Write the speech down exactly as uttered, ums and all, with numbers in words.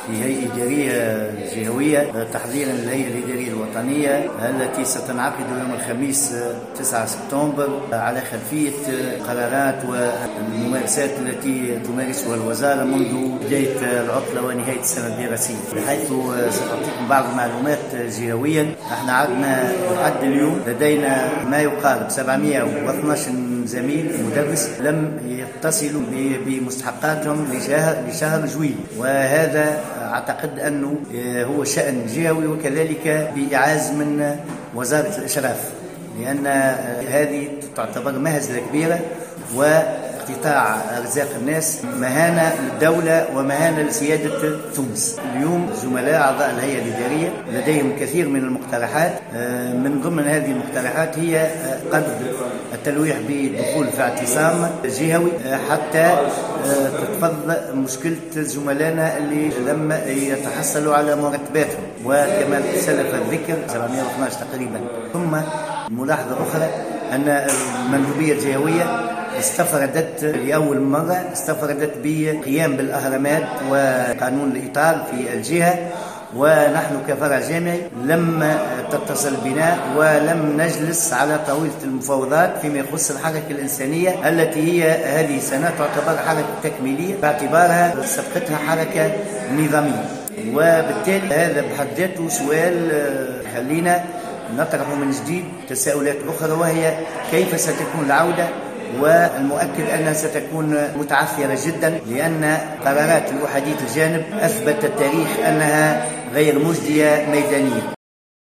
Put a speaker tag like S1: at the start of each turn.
S1: في هيئة إدارية جهوية تحضيرا للهيئة الإدارية الوطنية التي ستنعقد يوم الخميس تسعة سبتمبر على خلفية قرارات والممارسات التي تمارسها الوزارة منذ بداية العطلة ونهاية السنة الدراسية، بحيث سأعطيكم بعض المعلومات جهويا. احنا عندنا لحد اليوم لدينا ما يقارب سبعمئة واثني عشر زميل مدرس لم يتصلوا بمستحقاتهم لشهر جويل، وهذا أعتقد أنه هو شأن جهوي وكذلك بإعاز من وزارة الإشراف، لأن هذه تعتبر مهزلة كبيرة واقتطاع أرزاق الناس مهانة للدولة ومهانة لسيادة تونس. اليوم زملاء أعضاء الهيئة الإدارية لديهم كثير من المقترحات، من ضمن هذه المقترحات هي قدر التلويح بالدخول في اعتصام جهوي حتى تتفضل مشكلة زملائنا اللي لم يتحصلوا على مرتباتهم، وكما سلف الذكر سبعمئة واثني عشر تقريبا. ثم ملاحظة أخرى أن المندوبية الجهوية استفردت لأول مرة استفردت بقيام بالأهرامات وقانون الإطار في الجهة، ونحن كفرع جامعي لم تتصل بنا ولم نجلس على طاولة المفاوضات فيما يخص الحركة الإنسانية التي هي هذه السنة تعتبر حركة تكميلية باعتبارها سبقتها حركة نظامية، وبالتالي هذا بحد ذاته سؤال خلينا نطرح من جديد تساؤلات أخرى، وهي كيف ستكون العودة، والمؤكد أنها ستكون متعثرة جدا لأن قرارات الأحادية الجانب أثبت التاريخ أنها غير مجدية ميدانيا.